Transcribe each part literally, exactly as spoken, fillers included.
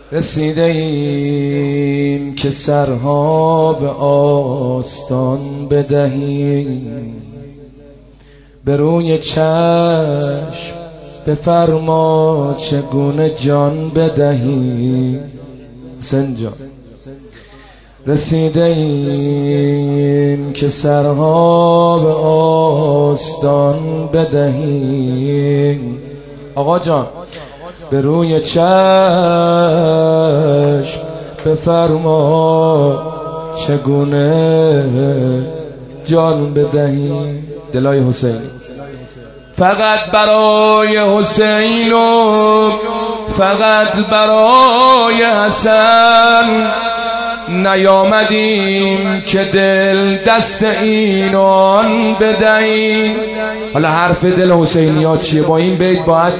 رسیده ایم که سرها به آستان بدهیم، به روی چشم بفرما چگونه جان بدهیم. حسین جان رسیده ایم که سرها به آستان بدهیم. آقا جان به روی چشم بفرما چگونه جان بدهیم. دلای حسینی فقط برای حسین و فقط برای حسن نیامدیم که دل دست اینان بدهیم. حالا حرف دل حسینیات چیه؟ با این بیت باید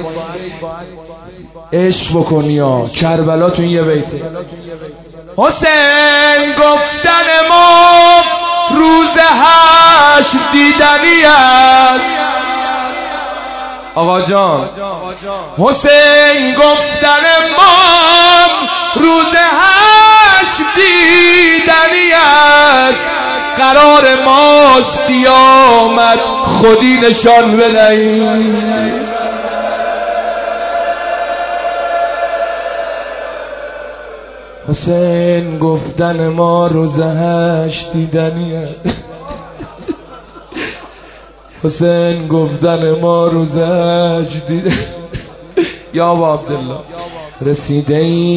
عشق بکنی یا کربلا تو یه بیته. حسین گفتن ما روز حشر دیدنی است. آقا جان حسین گفتن ما روز حشر دیدنی است. قرار ماست قیامت خودی نشان بدهیم. حسین گفتن ما روز حشر دیدنی است. حسین گفتن ما روز حشر دیدنی. یا ابا عبدالله رسیده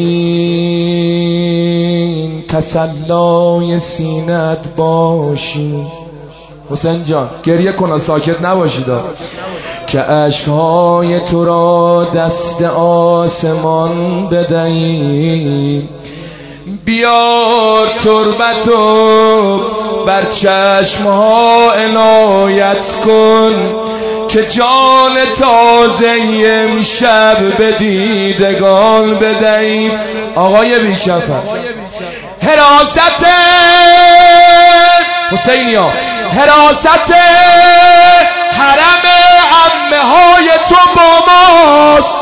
این تسلای سینت باشی. حسین جان گریه کن، ساکت نباشید که عشقهای تو را دست آسمان بدهیم. بیار تربتو بر چشمها عنایت کن که جان تازه امشب به دیدگان بدهیم. آقای بیکفن حراست حسینیا حراست حرم عمه های تو با ماست.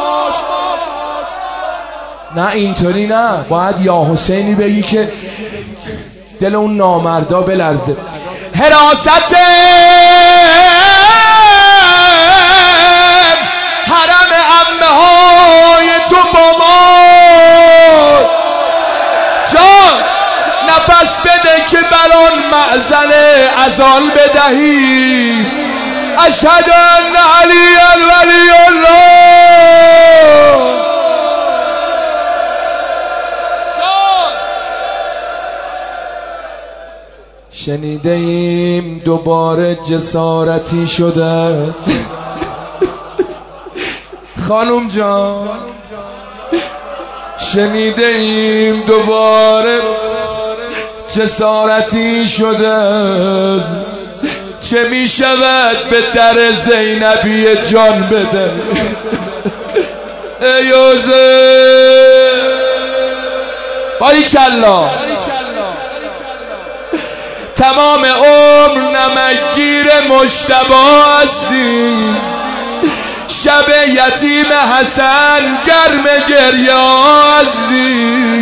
نه اینطوری نه، باید یا حسینی بگی که دل اون نامردا بلرزه. حراست حرم عمه های تو با ما. جان نفس بده که بران معزن اذان بدهی. اشهد ان علی ولی الله. شنیده ایم دوباره جسارتی شده است. خانم جان شنیده ایم دوباره جسارتی شده است. چه می شود به در زینبی جان بده. ای حسین باریکالله تمام عمر نمکگیر مجتبی هستی. شب یتیم حسن گرم گریه هستی.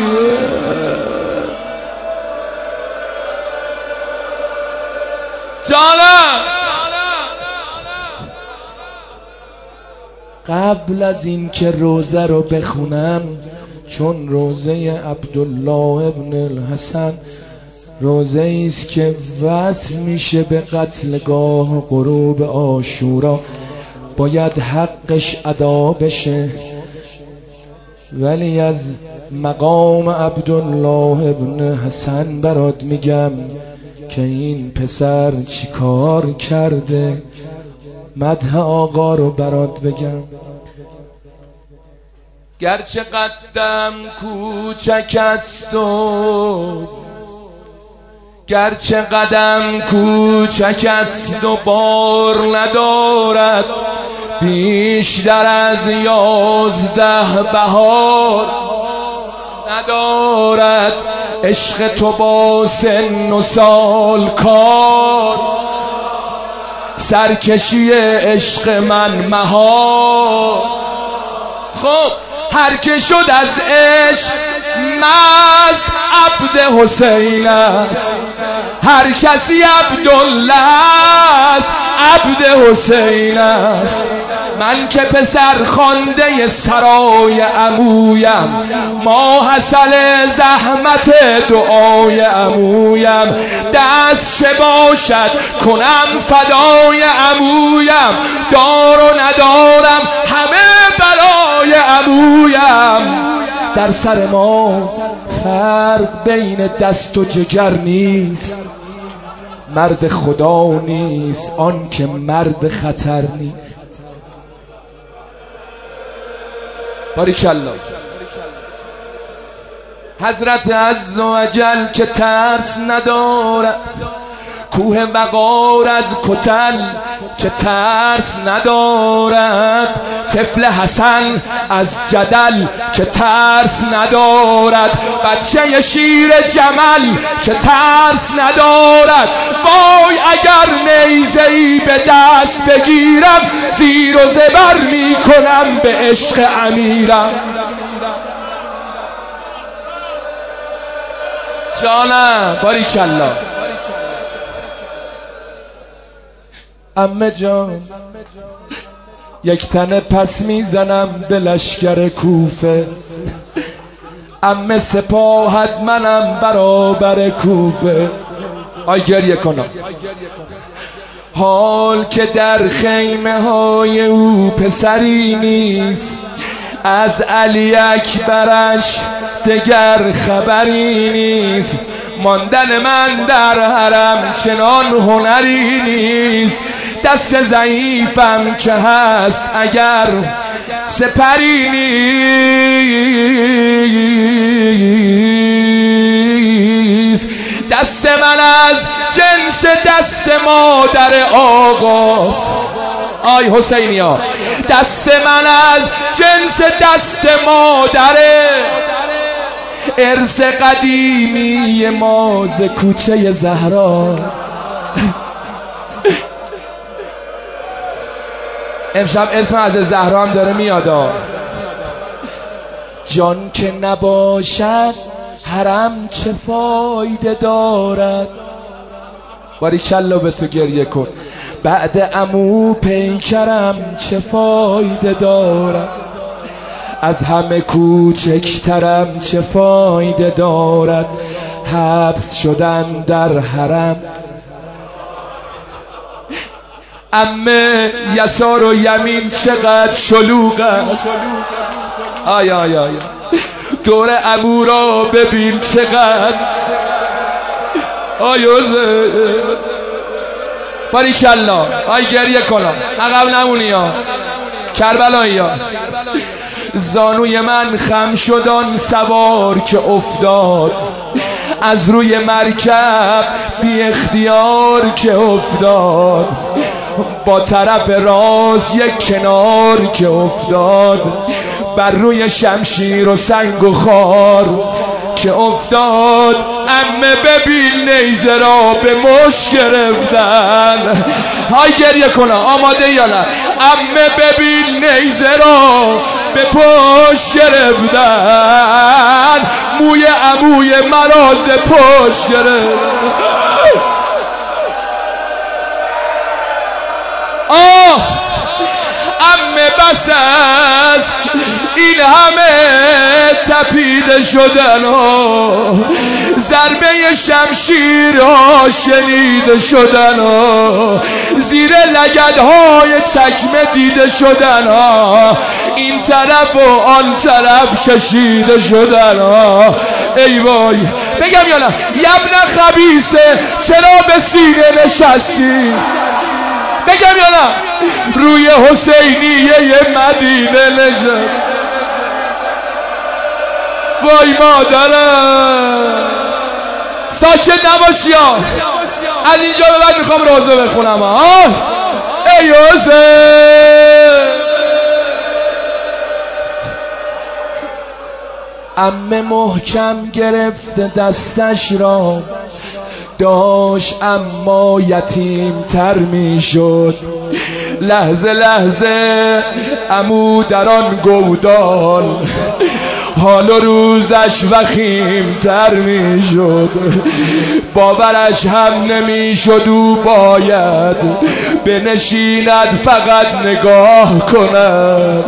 جانم قبل از این که روزه رو بخونم، چون روزه عبدالله ابن الحسن روزه ایست که وصل میشه به قتلگاه غروب عاشورا، باید حقش ادا بشه. ولی از مقام عبدالله ابن حسن برات میگم که این پسر چی کار کرده. مدح آقا رو برات بگم. گرچه قدم کوچک است و گرچه قدم کوچک است و بار ندارد بیشتر از یازده بهار ندارد. عشق تو با سن و سال کار، سرکشی عشق من مهار. خب هر که شد از عشق مست عبد حسین است، هر کسی عبدالله است عبد حسین است. من که پسر خوانده سرای عمویم، ماحصل زحمت دعای عمویم، دست چه باشد کنم فدای عمویم، دار و ندارم همه برای عمویم. در سر ما فرق بین دست و جگر نیست، مرد خدا نیست آن که مرد خطر نیست. باریکالله. حضرت عزوجل که ترس ندارد، کوه وقار از کتل که ترس ندارد، طفل حسن از جدل که ترس ندارد، بچه شیر جمل که ترس ندارد. وای اگر نیزه‌ای به دست بگیرم، زیر و زبر می کنم به عشق امیرم. جانم باریکالله. عمه جان یک تنه پس میزنم به لشکر کوفه، عمه سپاهت منم برابر کوفه. آی گریه کنم. حال که در خیمه های او پسری نیست، از علی اکبرش دگر خبری نیست. ماندن من در حرم چنان هنری نیست، دست ضعیفم که هست اگر سپری نیست. دست من از جنس دست مادر آقاست. آی حسینیا، دست من از جنس دست مادره، ارث قدیمی ما ز کوچه زهرا. امشب اسم از زهرا هم داره میاد. جان که نباشد حرم چه فایده دارد. باریکالله به تو گریه کن. بعد عمو پیکرم چه فایده دارد، از همه کوچکترم چه فایده دارد. حبس شدن در حرم، عمه یسار و یمین چقدر شلوغ است. آی آی آی دور عمو را ببین چقدر. آی باریکالله. آی گریه کنم عقب نمونی ها کربلایی ها. زانوی من خم شدان سوار که افتاد، از روی مرکب بی اختیار که افتاد، با طرف راست یک کنار که افتاد، بر روی شمشیر و سنگ و خار که افتاد. عمه ببین نیزه را به مشت گرفتن. های گریه کنه آماده یا نه؟ عمه ببین نیزه را به پشت گرفتن، موی عموی مراز پشت گرفتن. آه عمه بس است این همه تپیده شدن ها، ضربه شمشیر ها شنیده شدن ها، زیر لگدهای چکمه دیده شدن ها، این طرف و آن طرف کشیده شدن ها. ای وای بگم یا نه؟ یبن خبیثه چرا به سینه نشستی؟ بگم یا نه؟ روی حسینیه مدینه نشست. وای مادرم ساکت نباشی ها. از اینجا به بعد میخوام روزه بخونم ها. ای حسین. عمه محکم گرفته دستش را، داشت اما یتیم تر می شد. لحظه لحظه عمو در آن گودال حال و روزش وخیم‌تر می شد، باورش هم نمی شد او باید بنشیند فقط نگاه کند،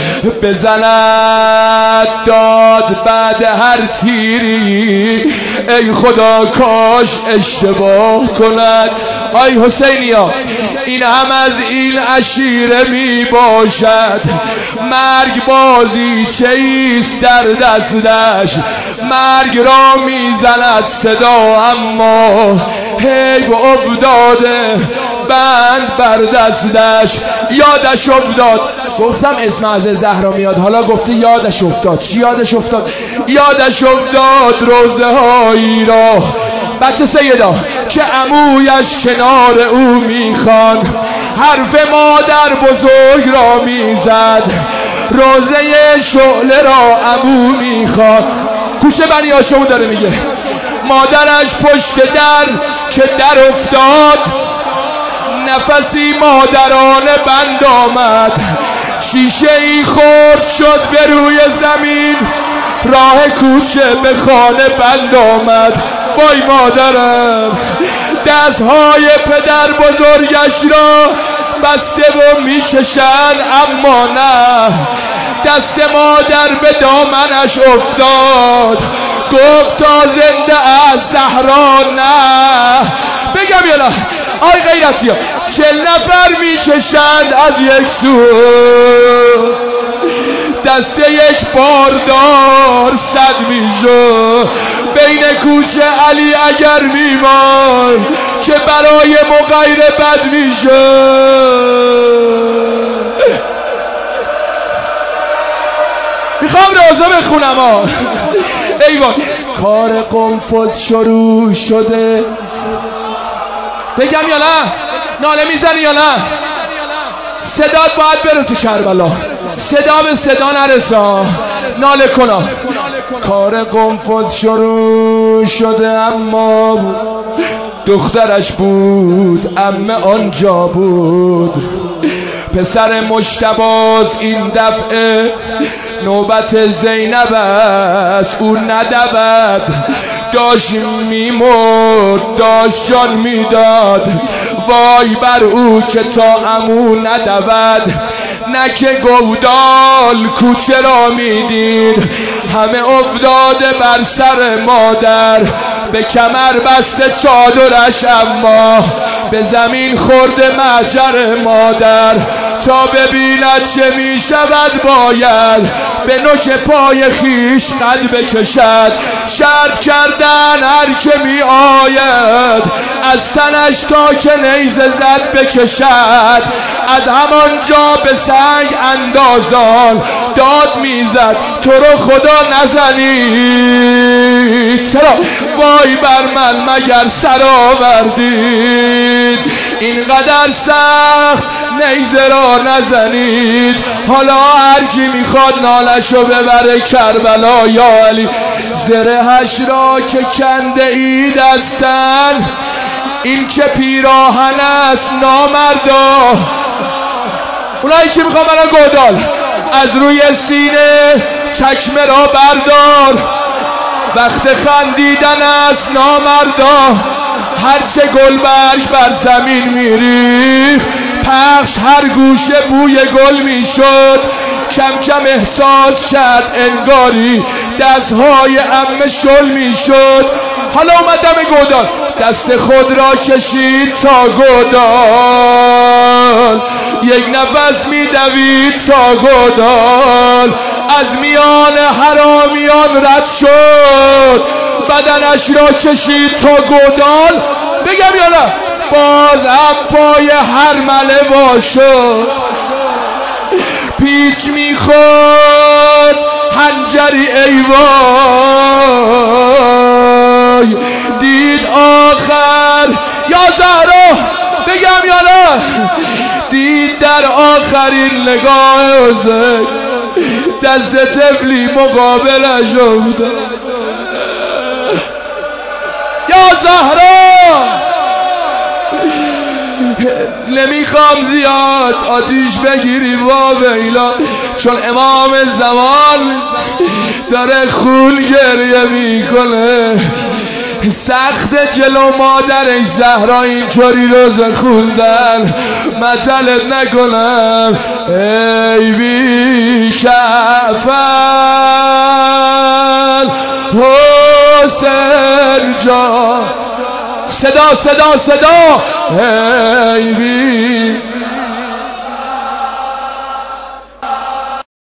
بزند داد بعد هر تیری ای خدا کاش اشتباه کند. آی حسینیا این هم از این عشیره می باشد، مرگ بازی چیست در دستش، مرگ را می زند صدا اما حیف افتاده بند بر دستش. یادش افتاد، گفتم اسم از زهرا میاد، حالا گفته یادش افتاد. چی یادش افتاد؟ یادش افتاد روزه هایی را بچه سیدا که عمویش کنار او میخوان، حرف مادر بزرگ را میزد، روزه شعله را عمو میخوان. کوچه بنی هاشم داره میگه مادرش پشت در که در افتاد، نفسی مادرانه بند آمد، شیشه ای خورد شد به روی زمین، راه کوچه به خانه بند آمد. وای مادرم دستهای پدر بزرگش را بسته و میکشند اما نه، دست مادر به دامنش افتاد، گفت تا زنده از صحرا نه. بگم یا نه آی غیرتی ها چل نفر میکشند از یک سو، دست یک باردار صد میشد، بین کوچه علی اگر میمان که برای مغیر بد میشد. میخوام روزه بخونم ها. ای وای کار قنفذ شروع شده. بگم یا نه؟ ناله میزنی یا نه؟ صدات باید برسه کربلا، صدا به صدا نرسا، ناله کنا. کار قنفذ شروع شده اما دخترش بود، عمه آنجا بود، پسر مجتباز این دفعه نوبت زینب است، او ندود، داشت میمرد داشت جان میداد، وای بر او که تا عمو ندود، نه که گودال کوچه را میدید، همه افتاده بر سر مادر، به کمر بسته چادرش اما به زمین خورده محجر مادر، تا ببیند چه می شود باید به نوک پای خیش قد بکشد، شرط کردن هر که می آید از تنش تا که نیزه زد بکشد، از همان جا به سنگ اندازان داد میزد تو رو خدا نزنید، چرا وای بر من مگر سر آوردید، اینقدر سخت نیزه را نزنید، حالا هر کی میخواد نالشو ببره کربلا. یا علی زرهش را که کنده ای دستن، این که پیراهن است نامردا، اونایی که میخوام برای گودال از روی سینه چکمه را بردار، وقت خندیدن است نامردا، هرچه گلبرگ بر زمین میریخت پخش هر گوشه بوی گل میشد، کم کم احساس کرد انگاری دستهای عمه شل میشد. حالا اومدم گودال، دست خود را کشید تا گودال، یک نفس میدوید تا گودال، از میان حرامیان رد شد، بدنش را کشید تا گودال. بگم یا نه؟ باز هم پای هر مله باشد، پیچ میخورد حنجری ای وای، دید آخر یا زهرا، بگم یا نه؟ دید در آخرین نگاه حسین دست طفلی مقابلش افتاد. یا زهرا نمیخوام زیاد آتیش بگیری با بیلا، چون امام زمان داره خون گریه میکنه. سخت جلو مادر زهرا اینطوری روزه خوندن، مثلت نکنم ای بی کفن حسین جان. صدا صدا صدا ای بی